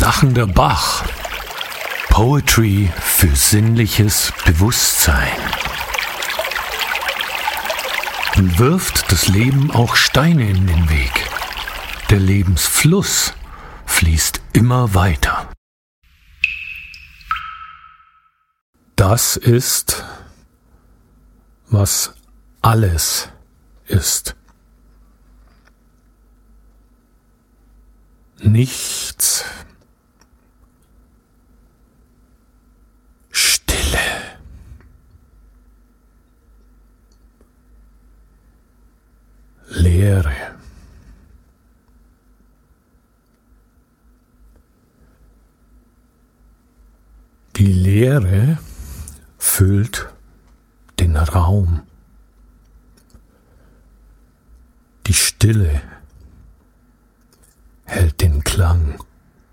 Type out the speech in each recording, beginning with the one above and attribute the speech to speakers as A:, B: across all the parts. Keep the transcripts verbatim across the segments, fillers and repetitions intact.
A: lachender Bach. Poetry für sinnliches Bewusstsein. Und wirft das Leben auch Steine in den Weg. Der Lebensfluss fließt immer weiter. Das ist, was alles ist. Nichts. Stille. Leere. Die Leere füllt den Raum. Die Stille hält den Klang.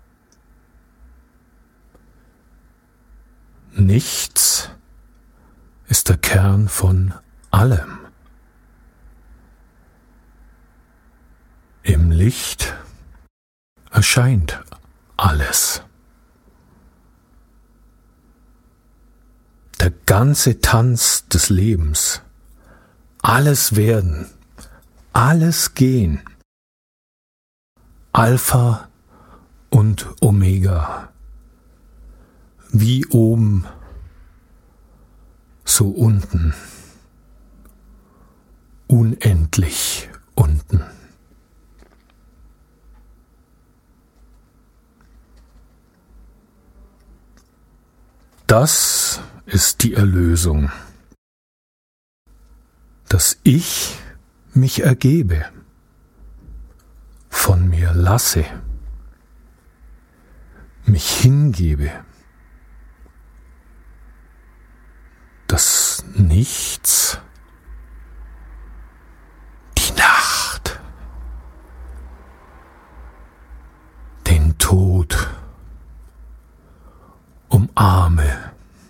A: Nichts ist der Kern von allem. Im Licht erscheint alles. Der ganze Tanz des Lebens, alles Werden, alles Gehen, Alpha und Omega, wie oben, so unten, unendlich unten. Das ist die Erlösung, dass ich mich ergebe, von mir lasse, mich hingebe, das Nichts, die Nacht, den Tod umarme.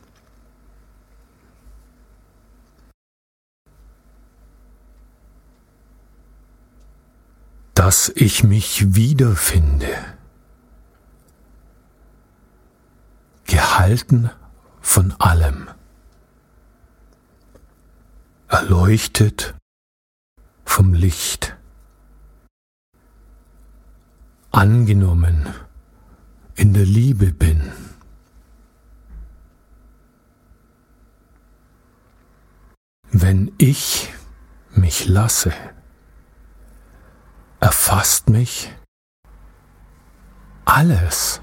A: Dass ich mich wiederfinde, gehalten von allem, erleuchtet vom Licht, angenommen in der Liebe bin. Wenn ich mich lasse, erfasst mich alles.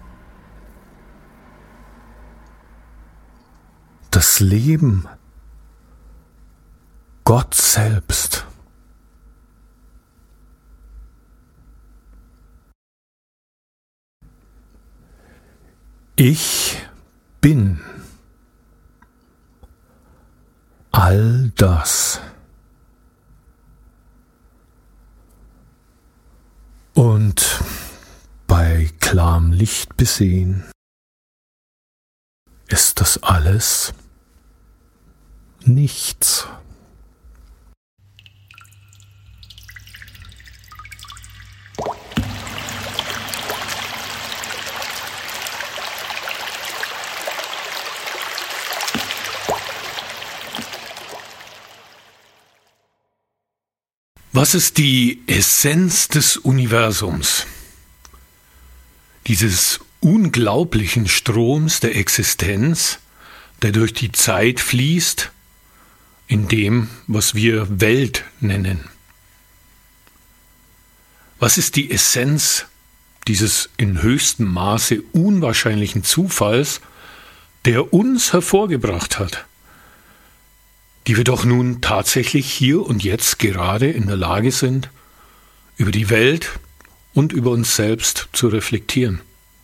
A: Das Leben, Gott selbst. Ich bin all das. Und bei klarem Licht besehen ist das alles nichts. Was ist die Essenz des Universums? Dieses unglaublichen Stroms der Existenz, der durch die Zeit fließt, in dem, was wir Welt nennen. Was ist die Essenz dieses in höchstem Maße unwahrscheinlichen Zufalls, der uns hervorgebracht hat, die wir doch nun tatsächlich hier und jetzt gerade in der Lage sind, über die Welt und über uns selbst zu reflektieren.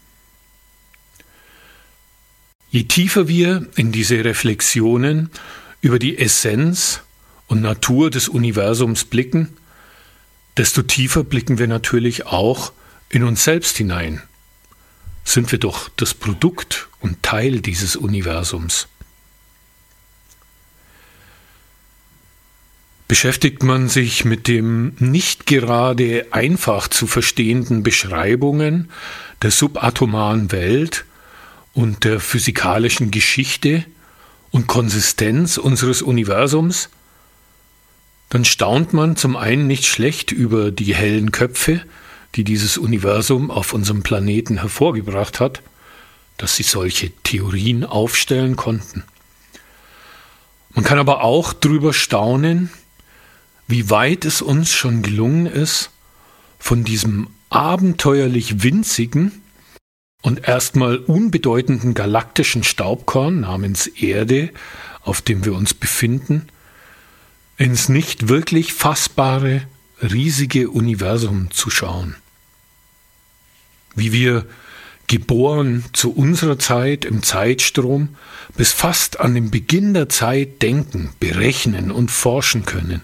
A: Je tiefer wir in diese Reflexionen über die Essenz und Natur des Universums blicken, desto tiefer blicken wir natürlich auch in uns selbst hinein. Sind wir doch das Produkt und Teil dieses Universums. beschäftigt man sich mit dem nicht gerade einfach zu verstehenden Beschreibungen der subatomaren Welt und der physikalischen Geschichte und Konsistenz unseres Universums, dann staunt man zum einen nicht schlecht über die hellen Köpfe, die dieses Universum auf unserem Planeten hervorgebracht hat, dass sie solche Theorien aufstellen konnten. Man kann aber auch drüber staunen, wie weit es uns schon gelungen ist, von diesem abenteuerlich winzigen und erstmal unbedeutenden galaktischen Staubkorn namens Erde, auf dem wir uns befinden, ins nicht wirklich fassbare, riesige Universum zu schauen. Wie wir, geboren zu unserer Zeit im Zeitstrom, bis fast an den Beginn der Zeit denken, berechnen und forschen können.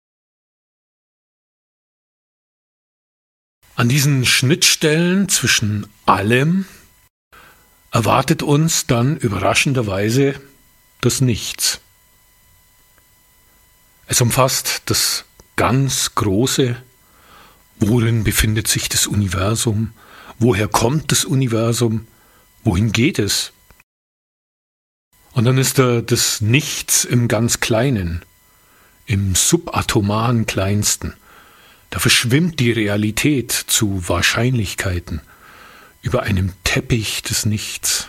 A: An diesen Schnittstellen zwischen allem erwartet uns dann überraschenderweise das Nichts. Es umfasst das ganz Große, worin befindet sich das Universum, woher kommt das Universum, wohin geht es? Und dann ist da das Nichts im ganz Kleinen, im subatomaren Kleinsten. Da verschwimmt die Realität zu Wahrscheinlichkeiten über einem Teppich des Nichts.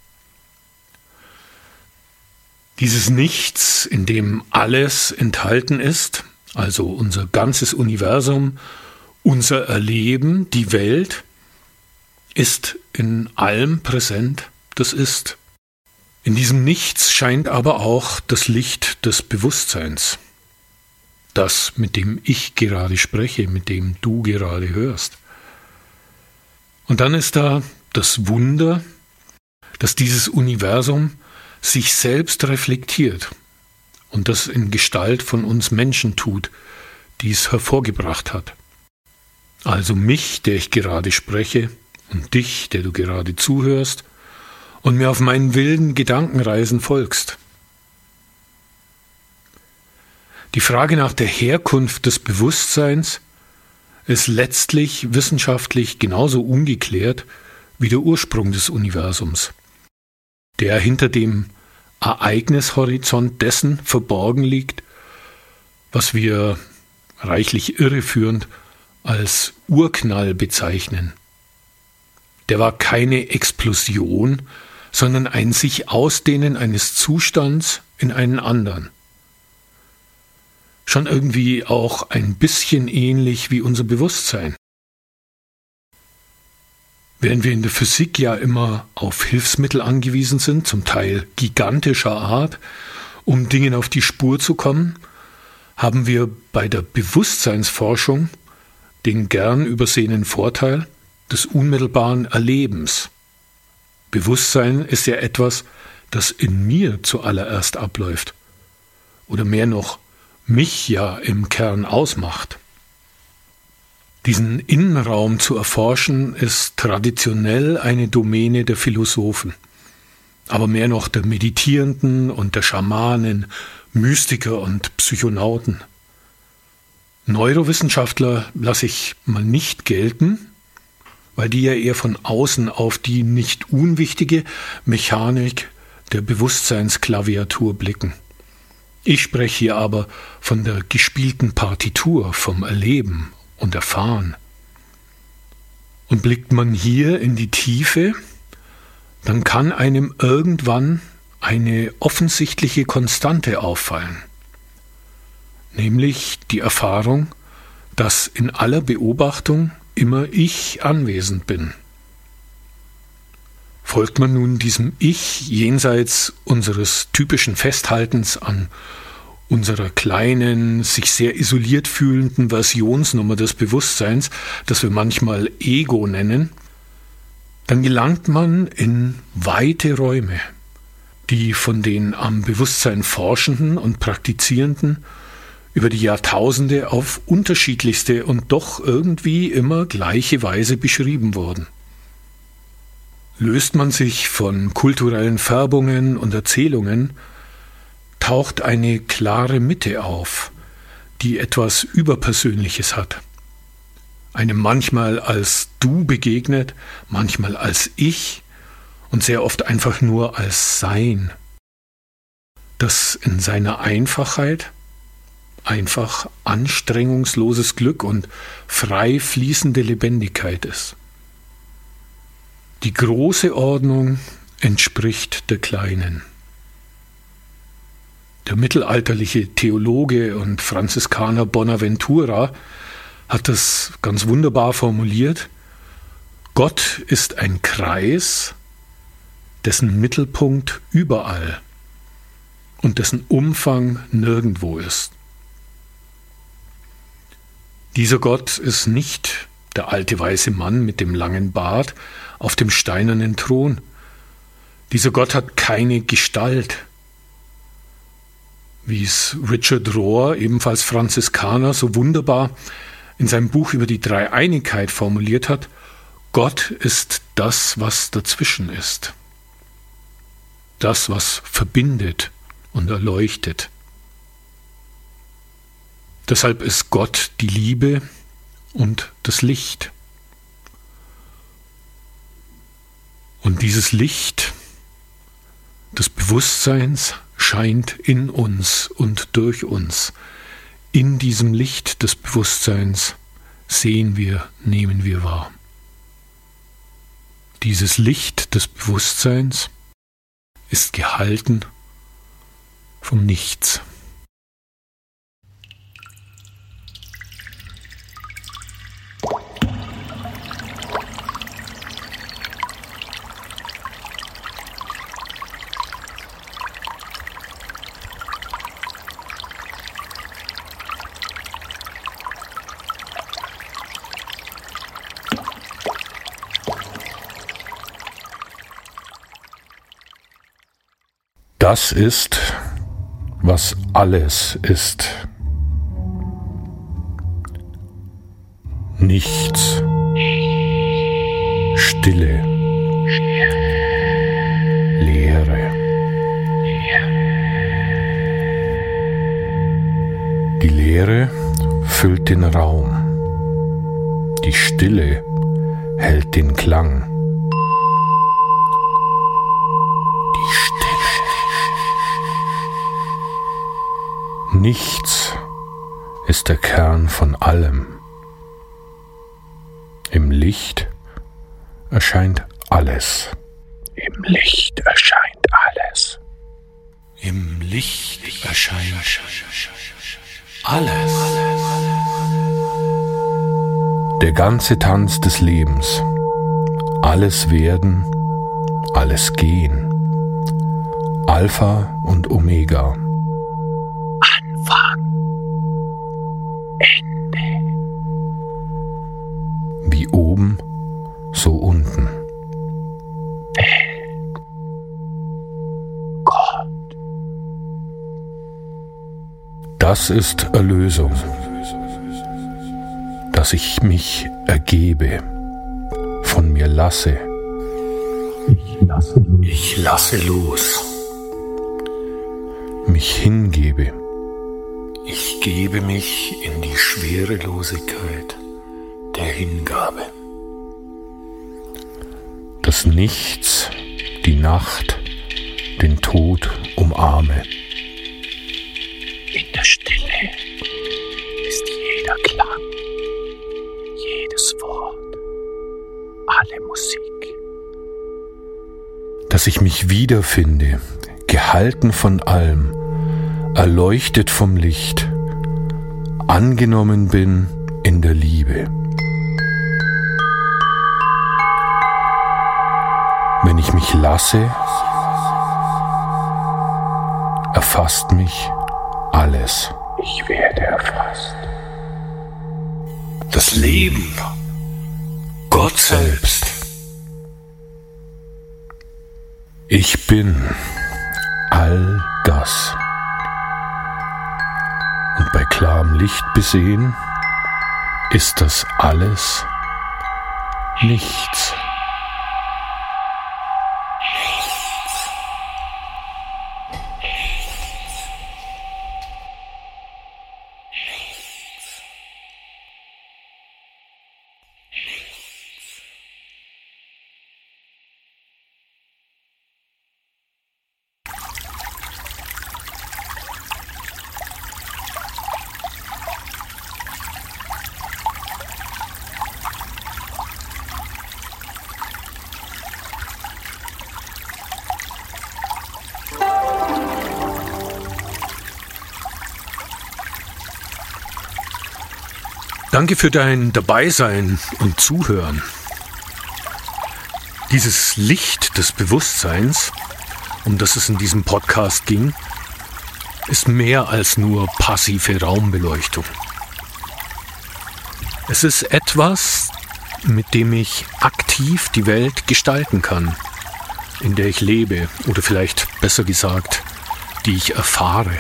A: Dieses Nichts, in dem alles enthalten ist, also unser ganzes Universum, unser Erleben, die Welt, ist in allem präsent, das Ist. In diesem Nichts scheint aber auch das Licht des Bewusstseins. Das, mit dem ich gerade spreche, mit dem du gerade hörst. Und dann ist da das Wunder, dass dieses Universum sich selbst reflektiert und das in Gestalt von uns Menschen tut, die es hervorgebracht hat. Also mich, der ich gerade spreche, und dich, der du gerade zuhörst und mir auf meinen wilden Gedankenreisen folgst. Die Frage nach der Herkunft des Bewusstseins ist letztlich wissenschaftlich genauso ungeklärt wie der Ursprung des Universums, der hinter dem Ereignishorizont dessen verborgen liegt, was wir reichlich irreführend als Urknall bezeichnen. Der war keine Explosion, sondern ein sich Ausdehnen eines Zustands in einen anderen. Schon irgendwie auch ein bisschen ähnlich wie unser Bewusstsein. Während wir in der Physik ja immer auf Hilfsmittel angewiesen sind, zum Teil gigantischer Art, um Dingen auf die Spur zu kommen, haben wir bei der Bewusstseinsforschung den gern übersehenen Vorteil des unmittelbaren Erlebens. Bewusstsein ist ja etwas, das in mir zuallererst abläuft. Oder mehr noch, mich ja im Kern ausmacht. Diesen Innenraum zu erforschen, ist traditionell eine Domäne der Philosophen, aber mehr noch der Meditierenden und der Schamanen, Mystiker und Psychonauten. Neurowissenschaftler lasse ich mal nicht gelten, weil die ja eher von außen auf die nicht unwichtige Mechanik der Bewusstseinsklaviatur blicken. Ich spreche hier aber von der gespielten Partitur, vom Erleben und Erfahren. Und blickt man hier in die Tiefe, dann kann einem irgendwann eine offensichtliche Konstante auffallen, nämlich die Erfahrung, dass in aller Beobachtung immer ich anwesend bin. Folgt man nun diesem Ich jenseits unseres typischen Festhaltens an unserer kleinen, sich sehr isoliert fühlenden Versionsnummer des Bewusstseins, das wir manchmal Ego nennen, dann gelangt man in weite Räume, die von den am Bewusstsein Forschenden und Praktizierenden über die Jahrtausende auf unterschiedlichste und doch irgendwie immer gleiche Weise beschrieben wurden. Löst man sich von kulturellen Färbungen und Erzählungen, taucht eine klare Mitte auf, die etwas Überpersönliches hat. Einem manchmal als Du begegnet, manchmal als Ich und sehr oft einfach nur als Sein. Das in seiner Einfachheit einfach anstrengungsloses Glück und frei fließende Lebendigkeit ist. Die große Ordnung entspricht der kleinen. Der mittelalterliche Theologe und Franziskaner Bonaventura hat das ganz wunderbar formuliert. Gott ist ein Kreis, dessen Mittelpunkt überall und dessen Umfang nirgendwo ist. Dieser Gott ist nicht der alte weiße Mann mit dem langen Bart auf dem steinernen Thron. Dieser Gott hat keine Gestalt. Wie es Richard Rohr, ebenfalls Franziskaner, so wunderbar in seinem Buch über die Dreieinigkeit formuliert hat: Gott ist das, was dazwischen ist. Das, was verbindet und erleuchtet. Deshalb ist Gott die Liebe und das Licht. Und dieses Licht des Bewusstseins scheint in uns und durch uns. In diesem Licht des Bewusstseins sehen wir, nehmen wir wahr. Dieses Licht des Bewusstseins ist gehalten vom Nichts. Das ist, was alles ist. Nichts. Stille. Leere. Die Leere füllt den Raum. Die Stille hält den Klang. Nichts ist der Kern von allem. Im Licht erscheint alles. Im Licht erscheint alles. Im Licht erscheint alles. Der ganze Tanz des Lebens. Alles werden, alles gehen. Alpha und Omega. Anfang, Ende. Wie oben, so unten. Welt, Gott. Das ist Erlösung, dass ich mich ergebe, von mir lasse. Ich lasse los. Ich lasse los. Mich hingebe. Ich gebe mich in die Schwerelosigkeit der Hingabe. Das Nichts, die Nacht, den Tod umarme. In der Stille ist jeder Klang, jedes Wort, alle Musik. Dass ich mich wiederfinde, gehalten von allem, erleuchtet vom Licht, angenommen bin in der Liebe. Wenn ich mich lasse, erfasst mich alles. Ich werde erfasst. Das Leben, Gott selbst. Ich bin all das. Und bei klarem Licht besehen, ist das alles nichts. Nichts. Nichts. Danke für dein Dabeisein und Zuhören. Dieses Licht des Bewusstseins, um das es in diesem Podcast ging, ist mehr als nur passive Raumbeleuchtung. Es ist etwas, mit dem ich aktiv die Welt gestalten kann, in der ich lebe oder vielleicht besser gesagt, die ich erfahre.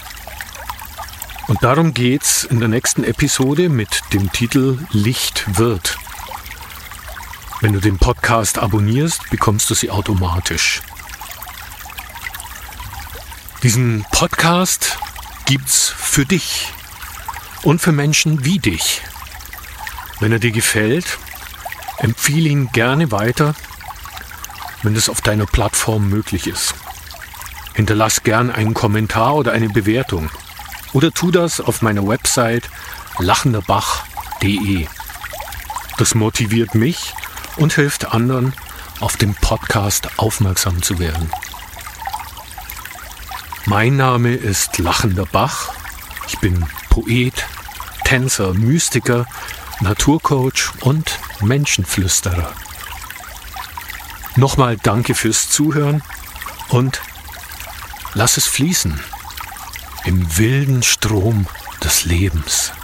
A: Und darum geht's in der nächsten Episode mit dem Titel Licht wird. Wenn du den Podcast abonnierst, bekommst du sie automatisch. Diesen Podcast gibt's für dich und für Menschen wie dich. Wenn er dir gefällt, empfehle ihn gerne weiter, wenn es auf deiner Plattform möglich ist. Hinterlass gern einen Kommentar oder eine Bewertung. Oder tu das auf meiner Website lachenderbach punkt de. Das motiviert mich und hilft anderen, auf den Podcast aufmerksam zu werden. Mein Name ist Lachender Bach. Ich bin Poet, Tänzer, Mystiker, Naturcoach und Menschenflüsterer. Nochmal danke fürs Zuhören und lass es fließen im wilden Strom des Lebens.